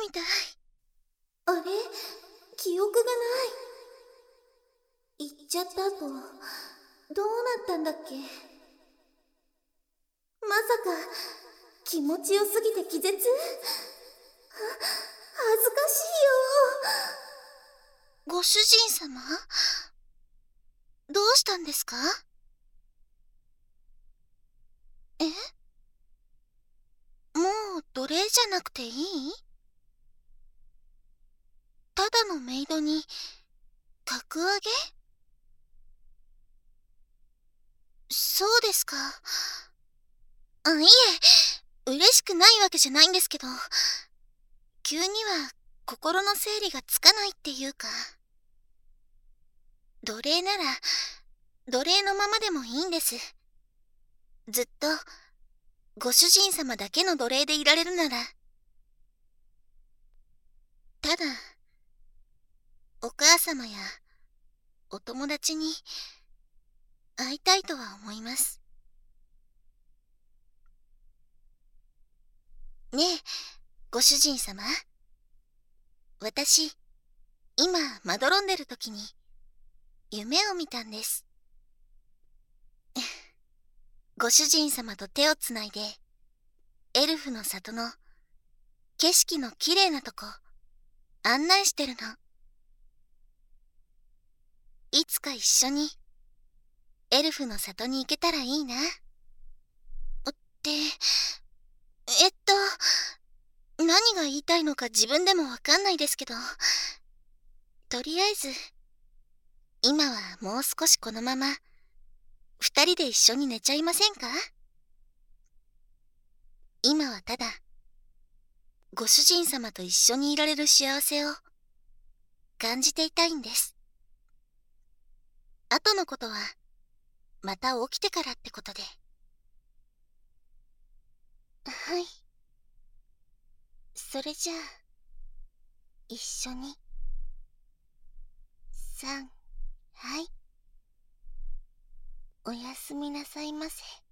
みたい。 あれ？記憶がない。行っちゃった後、どうなったんだっけ？まさか、気持ちよすぎて気絶？恥ずかしいよ。 ご主人様？どうしたんですか？え？もう奴隷じゃなくていい？ただのメイドに格上げ？そうですか。いえ、嬉しくないわけじゃないんですけど、急には心の整理がつかないっていうか。奴隷なら奴隷のままでもいいんです。ずっとご主人様だけの奴隷でいられるなら。ただお母様やお友達に会いたいとは思います。ねえ、ご主人様。私、今まどろんでる時に夢を見たんです。ご主人様と手をつないでエルフの里の景色のきれいなとこ案内してるの。いつか一緒にエルフの里に行けたらいいなって何が言いたいのか自分でもわかんないですけど、とりあえず今はもう少しこのまま二人で一緒に寝ちゃいませんか？今はただご主人様と一緒にいられる幸せを感じていたいんです。後のことはまた起きてからってことで。はい。それじゃあ一緒に。はい。おやすみなさいませ。